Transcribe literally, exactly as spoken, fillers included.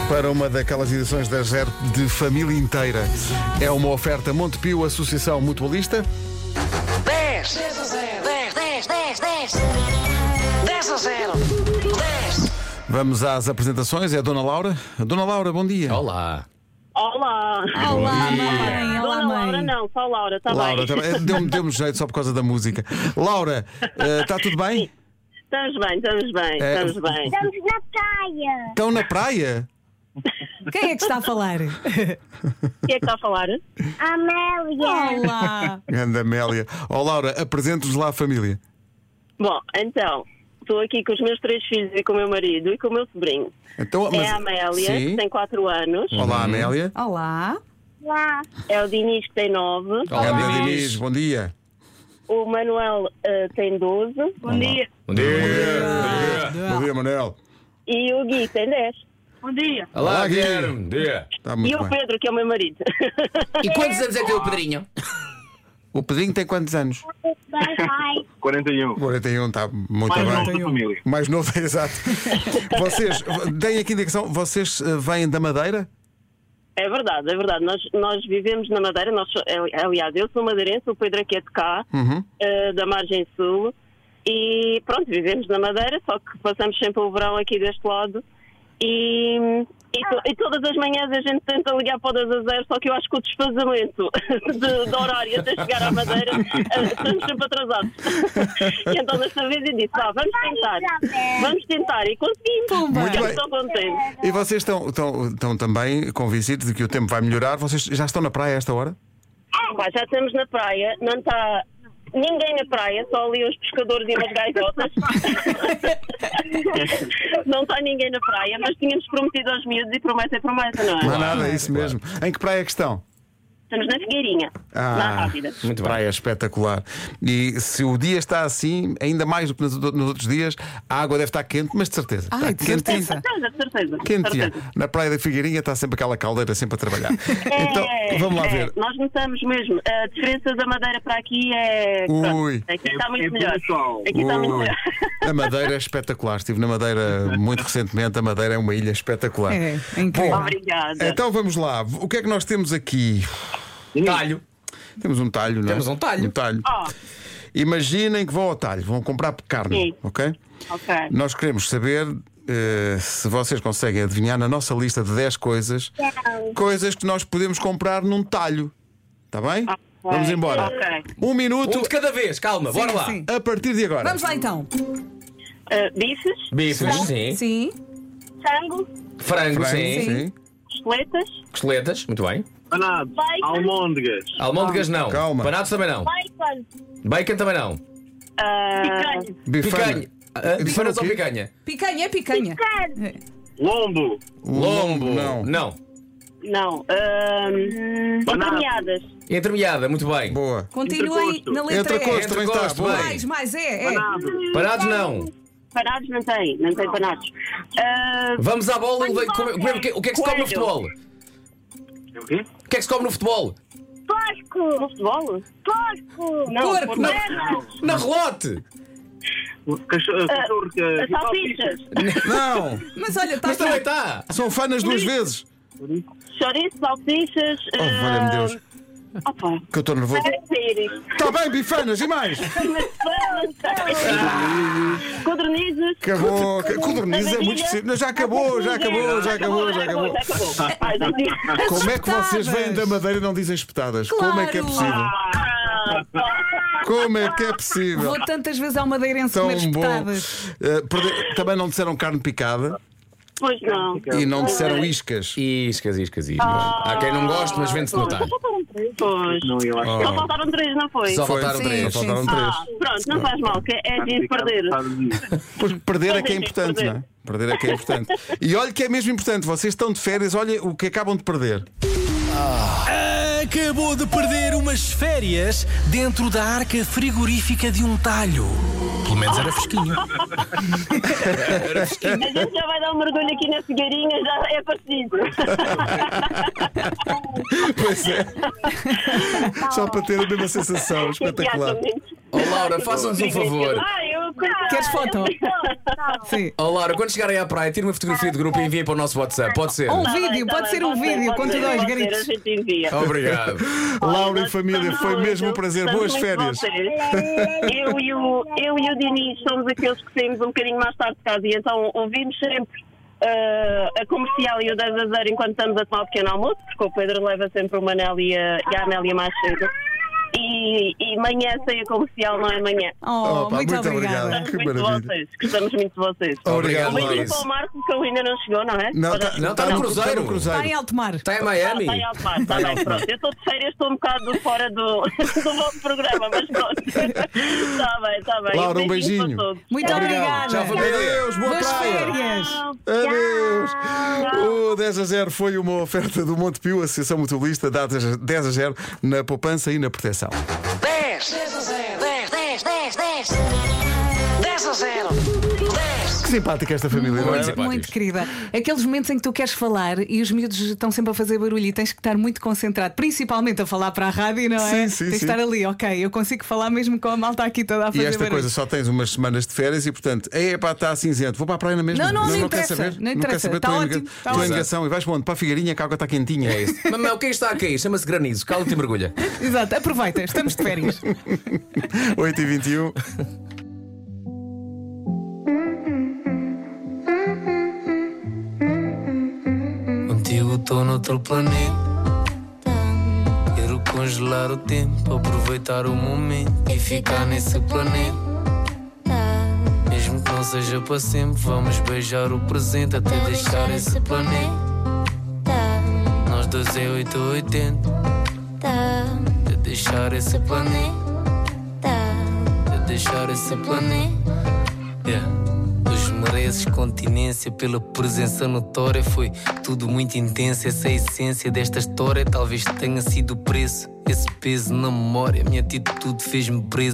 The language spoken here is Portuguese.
para uma daquelas edições da Zero de família inteira. É uma oferta Montepio, Associação Mutualista. dez, dez a zero, dez, dez, dez, dez, dez a zero, dez. Vamos às apresentações. É a Dona Laura. Dona Laura, bom dia. Olá. Olá! Olá, mãe! Olá, Dona mãe! Laura não, só Laura, está Laura, bem? tá bem. Deu-me deu-me jeito só por causa da música. Laura, está tudo bem? Estamos bem, estamos bem, É, estamos bem. Estamos na praia. Estão na praia? Quem é que está a falar? Quem é que está a falar? Amélia. Olá! Grande Amélia. Ó Laura, apresente-nos lá a família. Bom, então, estou aqui com os meus três filhos e com o meu marido e com o meu sobrinho. Então, É a Amélia, Sim. que tem quatro anos. Olá, Amélia. Olá! Lá. É o Dinis, que tem nove. Olá, Grande Dinis. Diniz, bom dia. O Manuel eh, tem doze. Bom dia. Bom dia. Bom dia, Manel. E o Gui tem dez. Bom dia. Olá, Olá, Guilherme. Bom dia. Está E muito o bem. Pedro, que é o meu marido. E quantos anos é que tem o Pedrinho? O Pedrinho tem quantos anos? Vai, vai. quarenta e um. quarenta e um, está muito Mais bem. novo da família. Mais novo, exato. Vocês, deem aqui indicação, vocês eh, vêm da Madeira? É verdade, é verdade. Nós, nós vivemos na Madeira. Nós, aliás, eu sou madeirense, o Pedro aqui é de cá, Uhum. eh, da margem sul. E pronto, vivemos na Madeira, só que passamos sempre o verão aqui deste lado. E, e, to- e todas as manhãs a gente tenta ligar para o dez a zero, só que eu acho que o desfazamento de, de horário até chegar à Madeira, eh, estamos sempre atrasados. E então desta vez eu disse, vá, vamos tentar. Vamos tentar. E conseguimos. Muito Ficamos bem. tão contentes. E vocês estão, estão, estão também convencidos de que o tempo vai melhorar? Vocês já estão na praia a esta hora? Pá, já estamos na praia, não está ninguém na praia, só ali os pescadores e umas gaivotas. Não está ninguém na praia, mas tínhamos prometido aos miúdos e promessa é promessa, não Não há é? nada, é isso mesmo. Em que praia é que estão? Estamos na Figueirinha, na Rápida. Muito bem. Praia espetacular. E se o dia está assim, ainda mais do que nos, nos outros dias, a água deve estar quente, mas de certeza. Ai, está de quentinha. certeza. Certeza, de certeza. de Quentinha. certeza. Na praia da Figueirinha está sempre aquela caldeira sempre a trabalhar. É, Então, vamos lá é, ver. Nós notamos mesmo, a diferença da Madeira para aqui é. Ui. Pronto, aqui está muito É melhor. pessoal. Aqui está muito Ui. melhor. A Madeira é espetacular. Estive na Madeira muito recentemente. A Madeira é uma ilha espetacular. É, é incrível. Obrigada. Então vamos lá. O que é que nós temos aqui? Talho. Temos um talho, não é? Temos um talho. Um talho. Oh, Imaginem que vão ao talho, vão comprar carne, Sim. ok? ok. Nós queremos saber eh, se vocês conseguem adivinhar na nossa lista de dez coisas, coisas que nós podemos comprar num talho. Está bem? Vamos embora. Ok. Um minuto Um de cada vez, calma, bora Sim, lá. sim. a partir de agora. Vamos lá então. Uh, bifes, Bifes, sim. Sim. Sangue. Frango, Frango, sim. sim. costeletas, Costeletas, muito bem. Panados. Bacon. Almôndegas. Almôndegas não. Calma. Panados também não. Bacon. Bacon também não. uh, Bifana. Picanha. Ah, Bifanas o ou quê? picanha? Picanha é picanha. Carne. Lombo. Lombo. Não. Não. não, uh, entremeadas. Entremeada, muito bem. Boa. Continuem Entrecosto. na letra Entrecosto E. também está. Entrecosto, Boa. bem. Mais, mais, é, é. Panado. Panados não. Panados não tem, não tem panados. Uh, Vamos à bola e levei- come- come- o que o que é que se come no Coelho. futebol? O quê? O que é que se come no futebol? Porco. no futebol? Porco. Não, Porco, por- não. Na relote! Cachorro. Cachorro. Uh, salsichas, Não, Mas olha, está Mas também está! são fanas duas vezes. chouriço, salsichas. Oh, valha-me Deus. Opa, Que eu estou nervoso. deve ser isto. Está bem, bifanas, e mais? Codornizes. Acabou. Codorniz é muito específico. Não, já acabou, já acabou, já acabou, já acabou. Já acabou. Ai, já disse. Como é que vocês vêm Espetadas. da Madeira e não dizem espetadas? Como é que é Claro. possível? Ah, Como é que é possível? Vou tantas vezes ao madeirense Tão comer bom. espetadas. Eh, perde- Também não disseram carne picada Pois não. e não disseram iscas. Iscas, iscas, iscas. Há quem não goste, mas vende-se no talho. Pois. Não, eu acho Só faltaram três, não foi? Só Foi. faltaram Sim, três. Só faltaram sim. três. Ah, pronto, não faz mal, que é que de perder. Pois perder é que é Sim, importante, perder. não é? Perder é que é importante. E olha que é mesmo importante, vocês estão de férias, olha o que acabam de perder. Acabou de perder umas férias dentro da arca frigorífica de um talho. Pelo menos era fresquinho. A gente já vai dar um mergulho aqui na Figueirinha, já é parecido. Pois é. Só para ter a mesma sensação, espetacular. Exatamente. Oh, Laura, faça-nos um favor. Ah, eu Queres foto? Sim. Ó Laura, quando chegarem à praia, tira uma fotografia de grupo e enviem para o nosso WhatsApp. Pode ser? Um Tá bem, vídeo, tá pode bem, ser um pode vídeo, pode conta ser, dois pode ser, gritos. A gente envia. Obrigado. Laura e família, foi mesmo um prazer. Boas férias. Eu e, o, eu e o Diniz somos aqueles que saímos um bocadinho mais tarde de casa e então ouvimos sempre uh, a comercial e o dez a zero enquanto estamos a tomar o pequeno almoço, porque o Pedro leva sempre o Manel e a, e a Amélia mais cedo. E, e manhã sem a comercial não é manhã. Oh, Opa, muito, muito obrigada. obrigado. Gostamos Que muito de maravilha. vocês. Gostamos muito de vocês. Obrigado, Um beijinho Luís. para o Marco, que ele ainda não chegou, não é? Não, Para- tá, Não, tá no Cruzeiro. Tá no Cruzeiro. Está em alto mar. Está em Ah, Miami? está em alto mar, está bem, pronto. Eu estou de férias, estou um bocado fora do, do vosso programa, mas pronto. Está bem, está bem. Laura, um para beijinho. todos. Muito obrigada. Tchau, família. Adeus, boa Boas praia. férias. Adeus! O dez a zero foi uma oferta do Montepio, Associação Mutualista, dá dez a zero na poupança e na proteção. dez, dez a zero, dez, dez, dez, dez, dez a zero, dez. Que simpática esta família, não é? Muito simpáticos. Muito querida. Aqueles momentos em que tu queres falar e os miúdos estão sempre a fazer barulho e tens que estar muito concentrado, principalmente a falar para a rádio, não é? Sim, sim, tens de sim. estar ali, ok, eu consigo falar mesmo com a malta aqui toda a fazer E esta barulho. coisa, só tens umas semanas de férias e, portanto, é pá, está cinzento, vou para a praia na mesma. Não, não, não quer interessa, saber. não quer interessa, saber, está tua ótimo, nega- está tua ótimo. negação e vais para onde? Para a Figueirinha, que a água está quentinha. É isso. Mamãe, o que é que está aqui? Chama-se granizo. Cala-te e mergulha. Exato, aproveita, estamos de férias. oito e vinte e um. Contigo tô noutro planeta. Quero congelar o tempo, aproveitar o momento e ficar nesse planeta. Mesmo que não seja para sempre, vamos beijar o presente até deixar esse planeta. Nós dois é oito ou oitenta. Até deixar esse planeta. Até deixar esse planeta. Yeah. Dos mereces continência pela presença notória. Foi tudo muito intenso. Essa é a essência desta história. Talvez tenha sido o preço, esse peso na memória. Minha atitude fez-me preso.